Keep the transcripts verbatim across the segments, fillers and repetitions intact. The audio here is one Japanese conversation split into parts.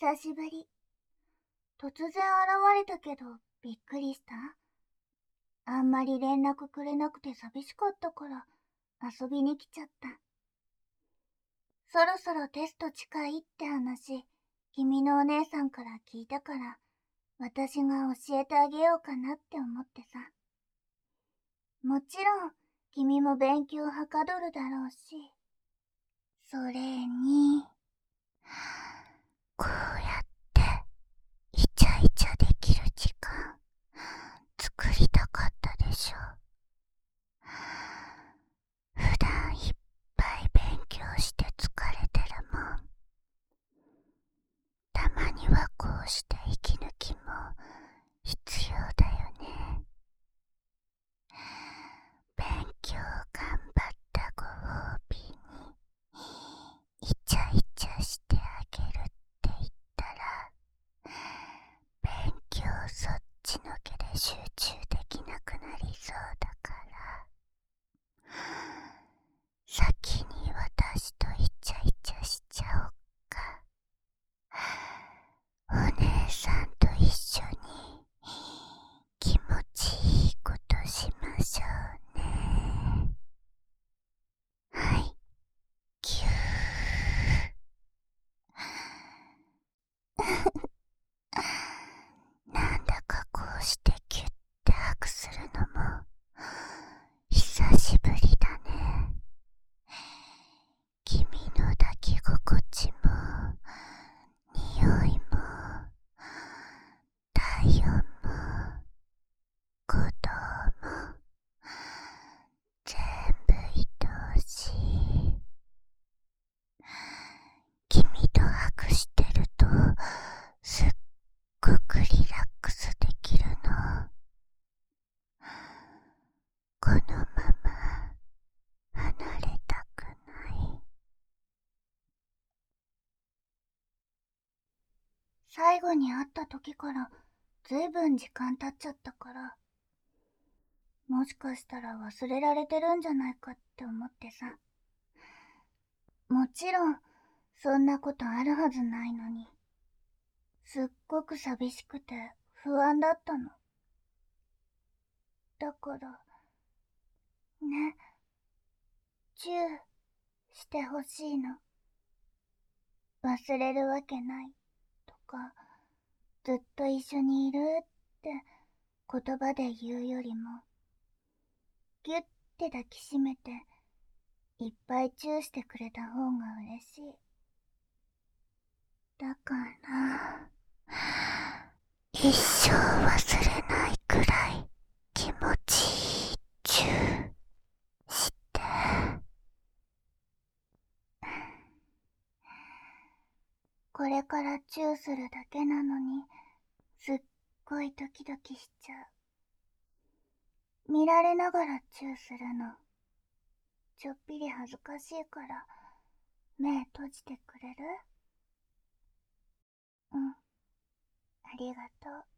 久しぶり。突然現れたけど、びっくりした。あんまり連絡くれなくて寂しかったから、遊びに来ちゃった。そろそろテスト近いって話、君のお姉さんから聞いたから、私が教えてあげようかなって思ってさ。もちろん、君も勉強はかどるだろうし。それに、こうやって、イチャイチャできる時間、作りたかったでしょ。普段いっぱい勉強して疲れてるもん。たまにはこうして息抜きも必要だよね。勉強頑張ったご褒美にイチャイチャしてあげるって言ったら、勉強そっちのけで集中できなくなりそうだから、先に私とイチャイチャしちゃおっか。お姉さんと一緒に気持ちいいことしましょうね。はい、キュー。なんだかこうしてキュッてハグするのも久しぶりだね。君の抱き心地も匂いも体温も鼓動も全部愛おしい。君とハグしてるとすっごくリラックスできるの。このまま離れたくない。最後に会った時からずいぶん時間経っちゃったから、もしかしたら忘れられてるんじゃないかって思ってさ。もちろんそんなことあるはずないのに、すっごく寂しくて不安だったの。だからね、チューしてほしいの。忘れるわけないとか、ずっと一緒にいるって言葉で言うよりも、ギュッて抱きしめていっぱいチューしてくれた方が嬉しい。だから一生忘れないくらい気持ちいいチューして。これからチューするだけなのにすっごいドキドキしちゃう。見られながらチューするのちょっぴり恥ずかしいから目閉じてくれる？うん、ありがとう。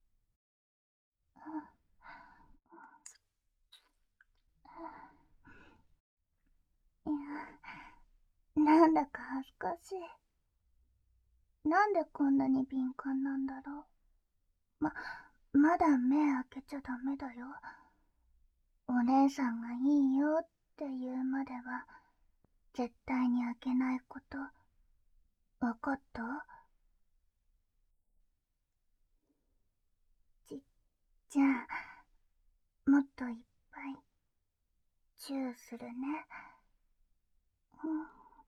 いや、なんだか恥ずかしい。なんでこんなに敏感なんだろう。ま、まだ目開けちゃダメだよ。お姉さんがいいよって言うまでは絶対に開けないこと、わかった？じ、じゃあ、もっといっぱいチューするね。うん。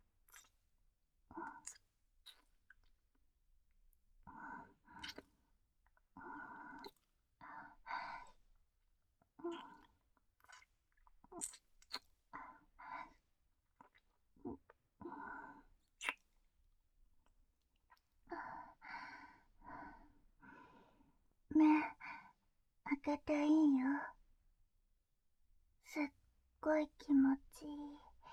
目開けていいよ。すっごい気持ちいい。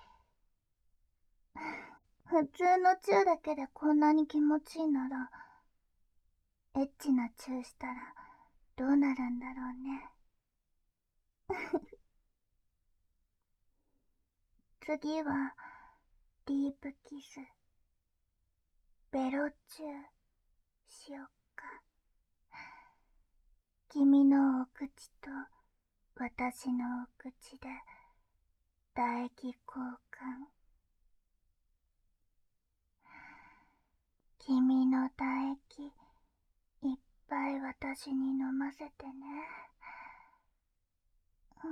普通のチューだけでこんなに気持ちいいなら、エッチなチューしたらどうなるんだろうね。次はディープキス、ベロチュー。 しよっか。君のお口と私のお口で唾液交換。君の唾液いっぱい私に飲ませてね。うん。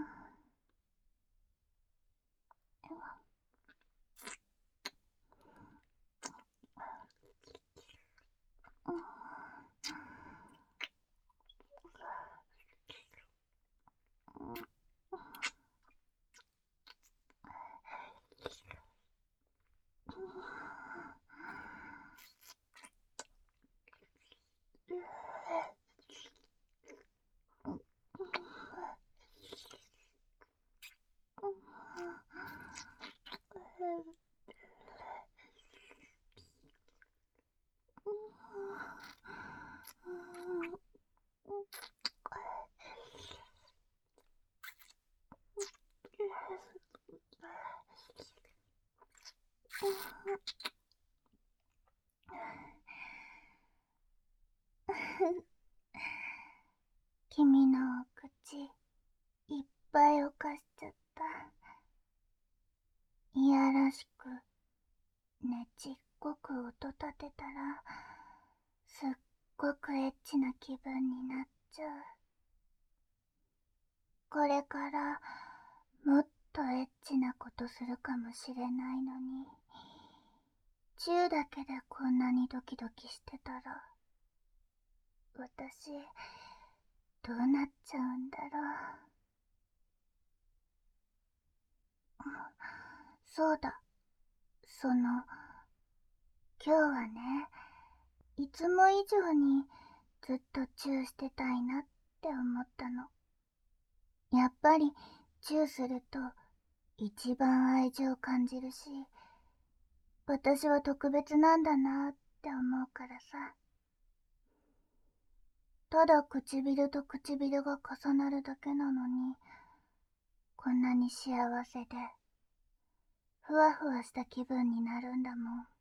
君のお口いっぱいおかしちゃった。いやらしくねちっこく音立てたらすっごくエッチな気分になっちゃう。これからもっとエッチなことするかもしれないのに、チューだけでこんなにドキドキしてたら私どうなっちゃうんだろう。そうだ、その今日はね、いつも以上にずっとチューしてたいなって思ったの。やっぱりチューすると一番愛情感じるし、私は特別なんだなって思うからさ。ただ唇と唇が重なるだけなのに、こんなに幸せでふわふわした気分になるんだもん。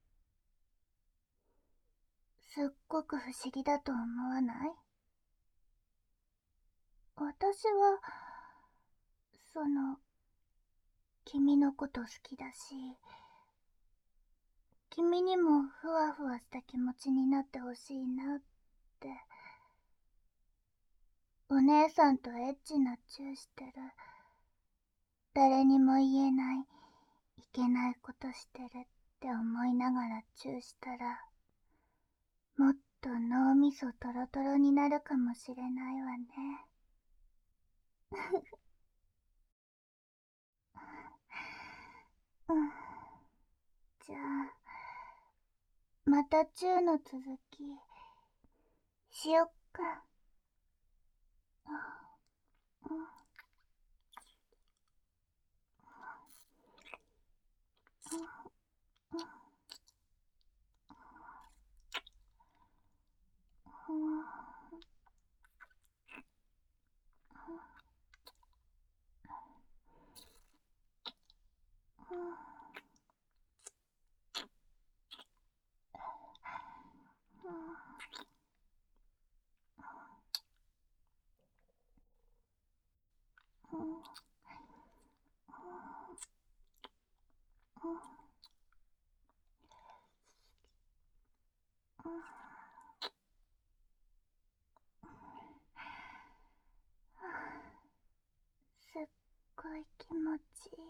すっごく不思議だと思わない？私はその君のこと好きだし、君にもふわふわした気持ちになってほしいなって。お姉さんとエッチなチューしてる、誰にも言えないいけないことしてるって思いながらチューしたら、もっと脳みそトロトロになるかもしれないわね。うん。じゃあまたチューの続きしよっか。うん。すっごい気持ちいい。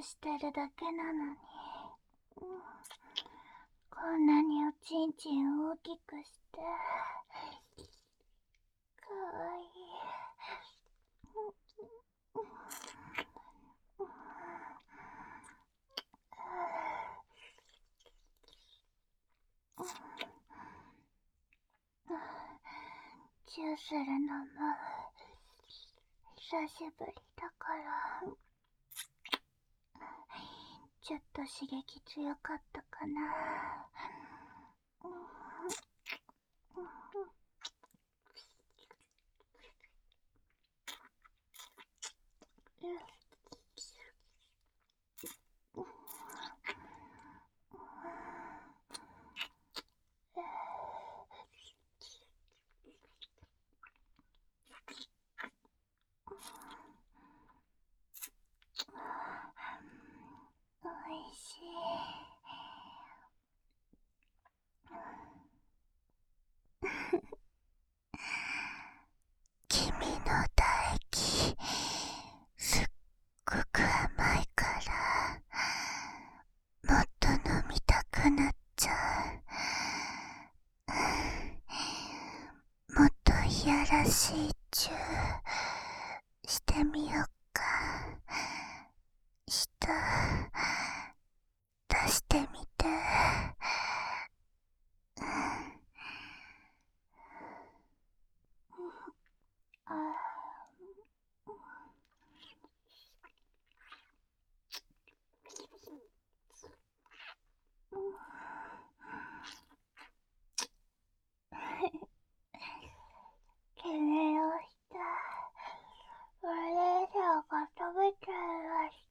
してるだけなのに、こんなにおちんちん大きくして、かわいい。チューするのも久しぶりだからちょっと刺激強かったかな。おいしい。君の唾液すっごく甘いからもっと飲みたくなっちゃう。もっといやらしいチューしてみよっか。舌出してみて。あ君の舌マレーシアが食べちゃいまして。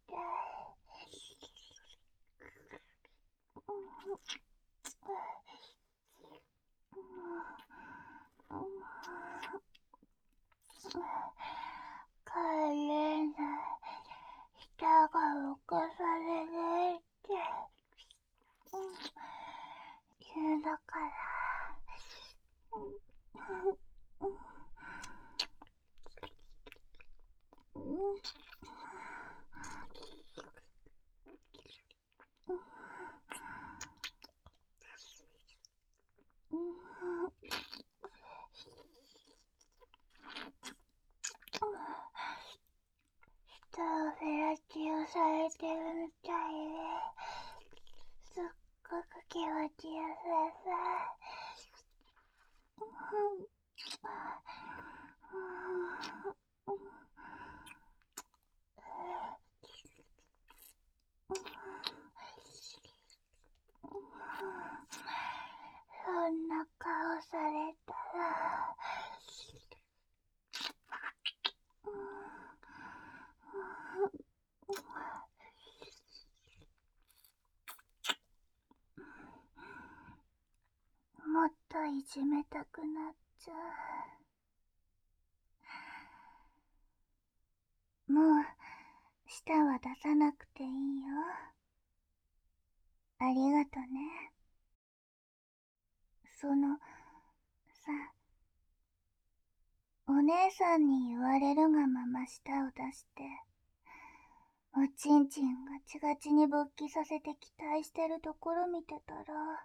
帰れない。舌が動かされないって言うだから。舌をフェラチオされてるみたいですっごく気持ちよさそんな顔されたらもっといじめたくなっちゃう。もう舌は出さなくていいよ。ありがとね。そのさ、お姉さんに言われるがまま舌を出しておちんちんガチガチに勃起させて期待してるところ見てたら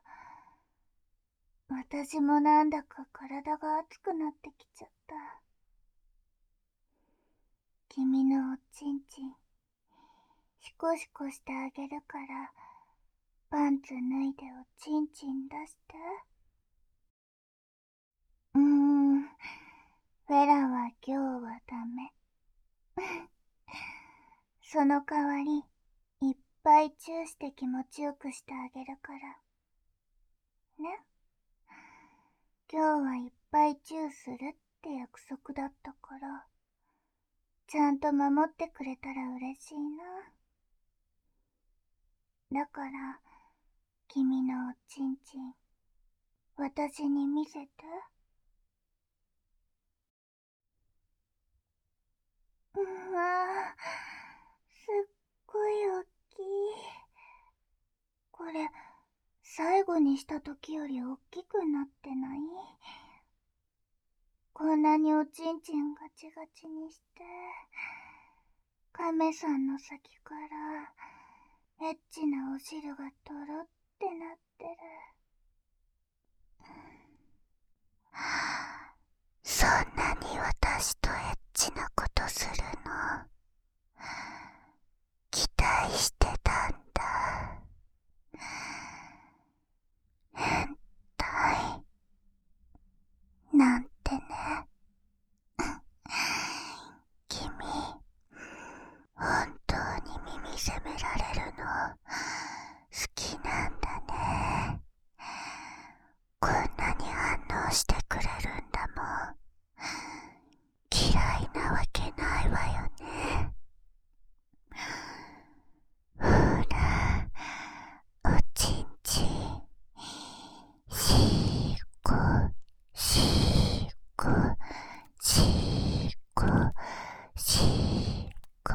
私もなんだか体が熱くなってきちゃった。君のおちんちんシコシコしてあげるからパンツ脱いでおちんちん出して。うーん、フェラは今日はダメ。その代わりいっぱいチューして気持ちよくしてあげるからね。今日はいっぱいチューするって約束だったからちゃんと守ってくれたら嬉しいな。だから君のおちんちん私に見せて。うわすっごいおっきい。これ最後にした時よりおっきくなってない？こんなにおちんちんガチガチにして亀さんの先からエッチなお汁がとろってなってる。そんなに私とエッチなことするの期待してたんだ。変態なんてね。君、本当に耳責められるの好きなんだね。こんなに反応してくれるんだもん。嫌いなわけないわよね。ほら、おちんちん、しーこ、しーこ、しーこ、しーこ。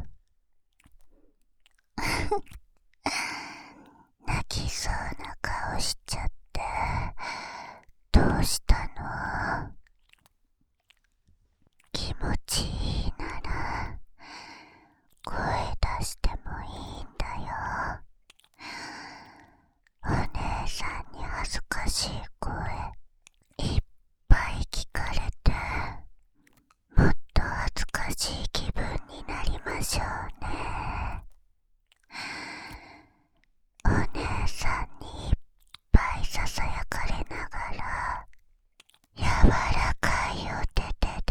泣きそうな顔しちゃって、どうしたの？気持ちいいなら、声出してもいいんだよ。お姉さんに恥ずかしい声いっぱい聞かれて、もっと恥ずかしい気分になりましょうね。お姉さんにいっぱいささやかれながら、柔らかいお手手で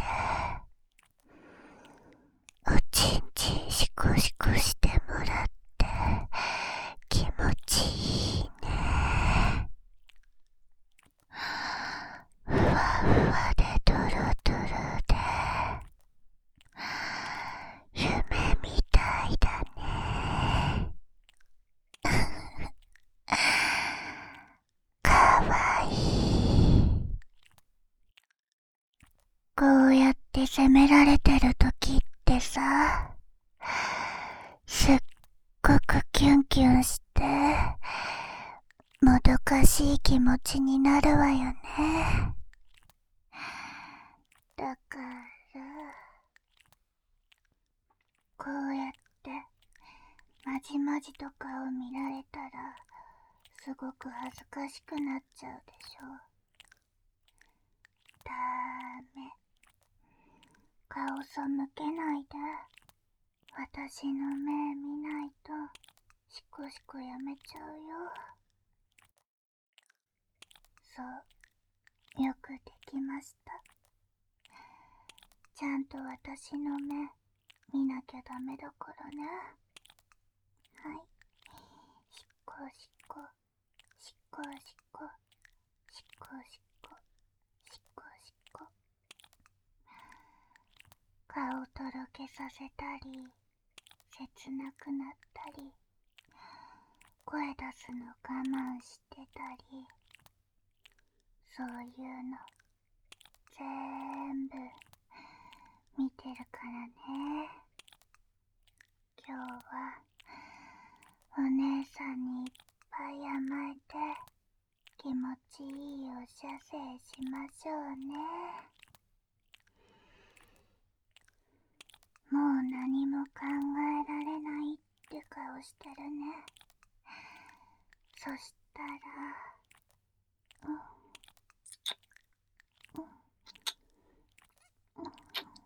おちんちんしこしこしてもらって気持ちいいね。ふわふわでドロドロで夢みたいだね。かわいい。こうやって責められてる時ってさ、すっごくキュンキュンしてもどかしい気持ちになるわよね。だからこうやってまじまじと顔見られたらすごく恥ずかしくなっちゃうでしょ。だーめ、顔背けないで。私の目見ないとシコシコやめちゃうよ。そう、よくできました。ちゃんと私の目見なきゃダメだからね。はい、しこしこ、しこしこ、しこしこ、しこしこ。顔とろけさせたり、切なくなったり、声出すの我慢してたり、そういうのぜーんぶ見てるからね。今日はお姉さんにいっぱい甘えて気持ちいいお射精しましょうね。もう何も考えられないって顔してるね。そしたら、うんうんうんうん、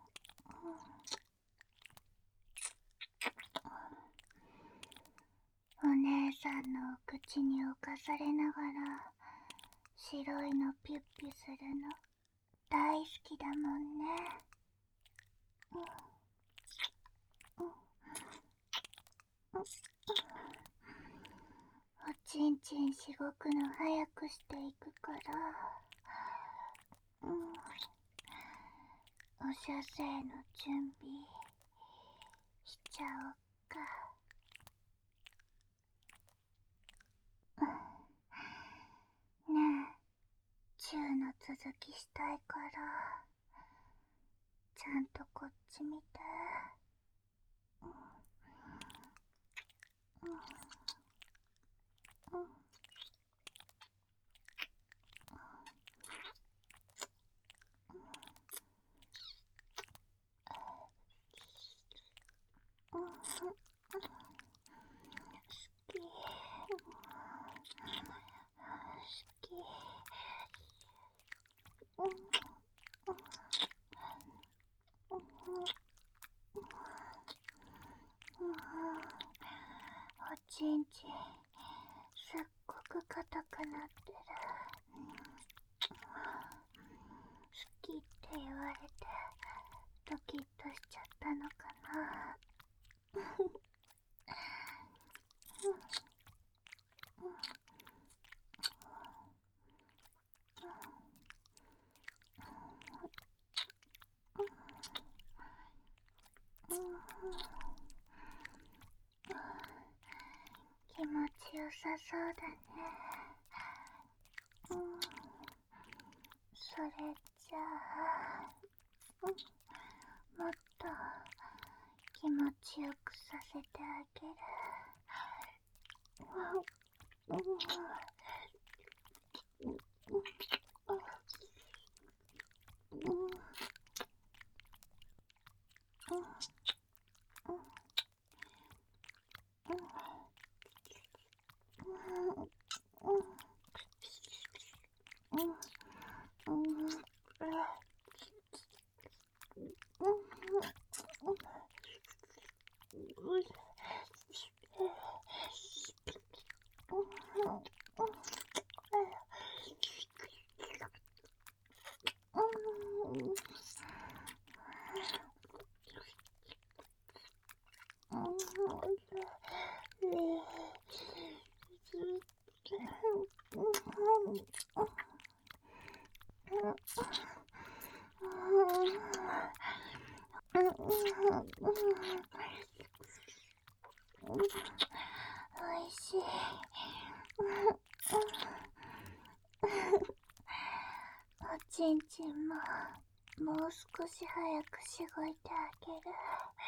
お姉さんのお口に侵されながら白いのピュッピュするの大好きだもんね。うんうんうん、おちんちんしごくの早くしていくから、うん、お射精の準備しちゃおっか。うん、ねえ、チューの続きしたいからちゃんとこっち見て。うんうんうんうん、 おちんちん、すっごく硬くなってる。好きって言われて、ドキッとしちゃったのかな。気持ちよさそうだね。うん、それじゃあ、うん、もっと気持ちよくさせてあげる。うんうんおいしい。おちんちんももう少し早くしごいてあげる。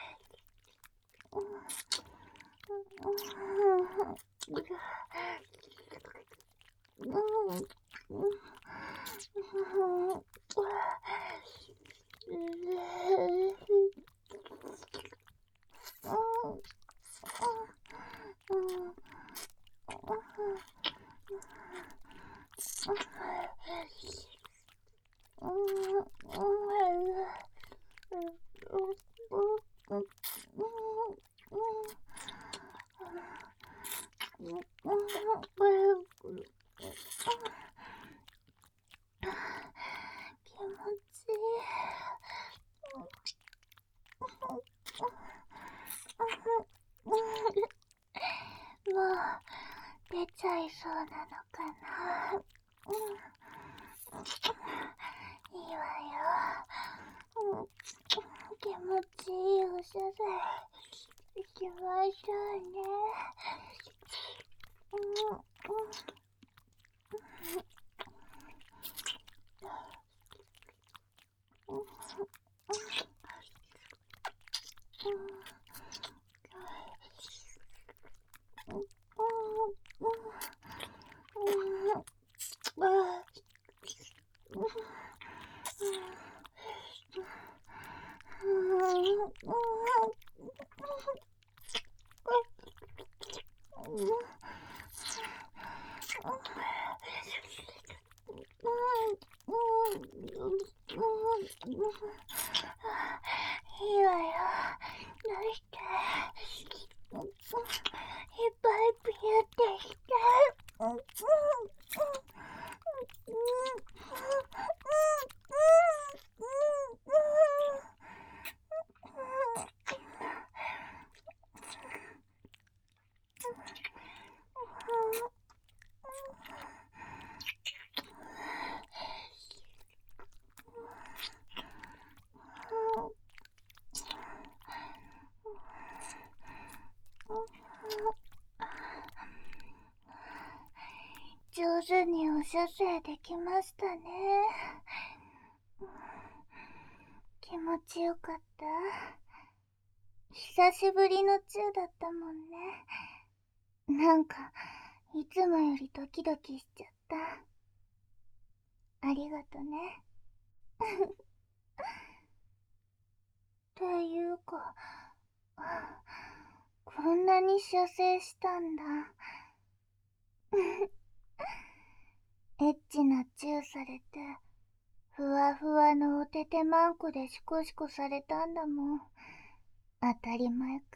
もう出ちゃいそうなのかな。うん、いいわよ。気持ちいいおしゃれ行きましょうね。うんいいわよ。どうして？いっぱいピュってして。上手にお射精できましたね。気持ちよかった。久しぶりのチューだったもんね。なんかいつもよりドキドキしちゃった。ありがとね。っていうか、こんなに射精したんだ。エッチなチューされてふわふわのおててまんこでシコシコされたんだもん。当たり前か。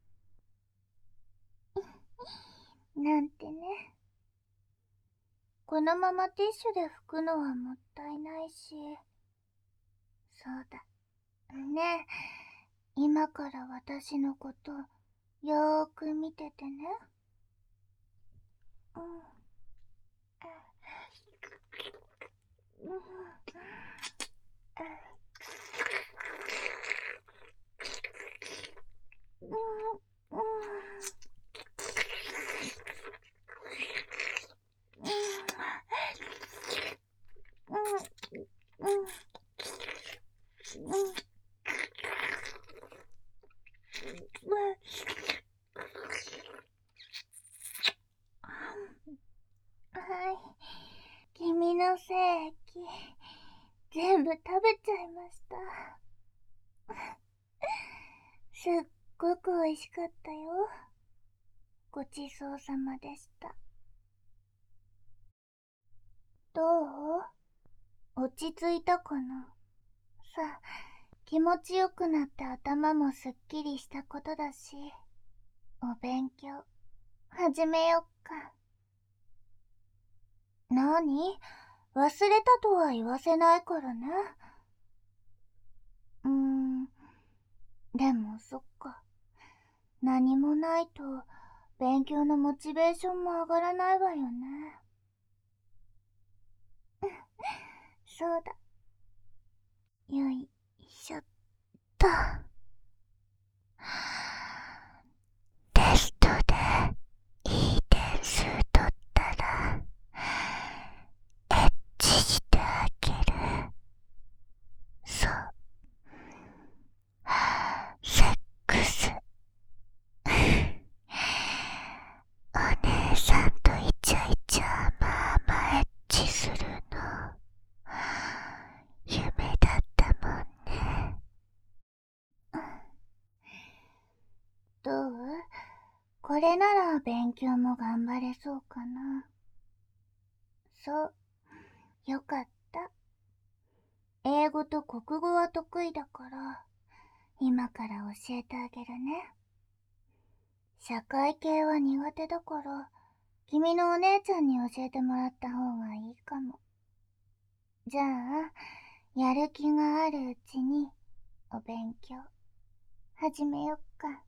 なんてね。このままティッシュで拭くのはもったいないし。そうだ。ねえ、今から私のことよーく見ててね。うん。うん。うん。うん。うん。はい。君の精液、全部食べちゃいました。すっごく美味しかったよ。ごちそうさまでした。どう？落ち着いたかな？さあ、気持ちよくなって頭もすっきりしたことだし、お勉強、始めよっか。なに？忘れたとは言わせないからね。うーん、でもそっか。何もないと、勉強のモチベーションも上がらないわよね。そうだ。よいしょっと。テストでいい点数取ったら、エッチしてあげる。そう。セックス。お姉さんとイチャイチャまあまあエッチするの夢だったもんね。どう？これなら勉強も頑張れそうかな。そう、よかった。英語と国語は得意だから、今から教えてあげるね。社会系は苦手だから、君のお姉ちゃんに教えてもらった方がいいかも。じゃあ、やる気があるうちに、お勉強、始めよっか。